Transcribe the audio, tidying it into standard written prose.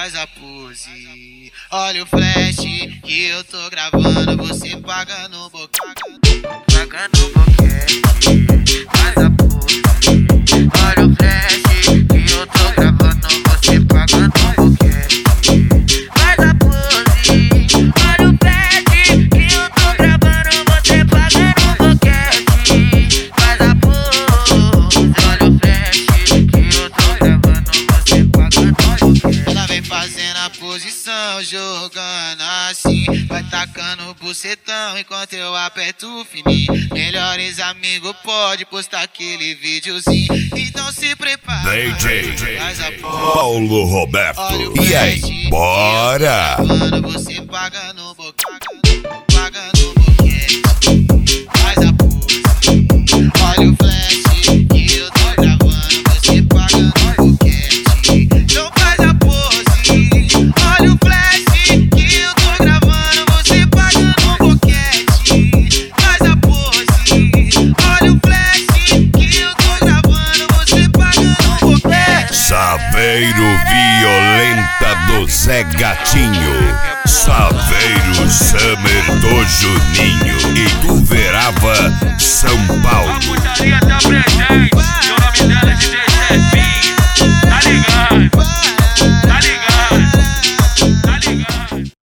faz a pose. Olha o flash que eu tô gravando, você paga no boquete. Paga no boquete, faz a pose. Olha o flash que eu tô gravando, você paga no boquete. Faz a pose. Olha o flash que eu tô gravando, você paga no boquete. Faz a pose. Olha o flash que eu tô gravando, você paga no boquete. Ela vem fazendo a posição, jogando assim, vai tacando o bucetão enquanto eu aperto o fininho. Melhores amigos pode postar aquele videozinho, então se prepara. DJ Paulo Roberto. E aí, bora? Você paga no boquete, paga no boquete, faz a pose. Olha o flash que eu tô gravando, você paga no boquete, então faz a pose. Olha o flash que eu tô gravando, você paga no boquete, faz a pose. Olha o flash que eu tô gravando, você paga no boquete. Saveiro Violenta do Zé Gatinho, Saveiro Summer do Juninho e do Verava, São Paulo. A putaria tá presente.